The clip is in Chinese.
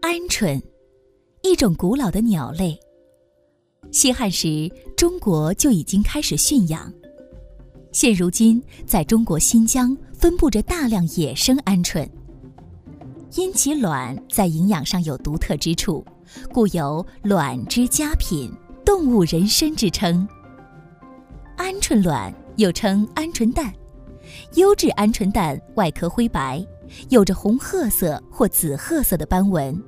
鹌鹑，一种古老的鸟类。西汉时，中国就已经开始驯养。现如今，在中国新疆分布着大量野生鹌鹑。因其卵在营养上有独特之处，故有卵之佳品，动物人参之称。鹌鹑卵又称鹌鹑蛋，优质鹌鹑蛋外壳灰白，有着红褐色或紫褐色的斑纹，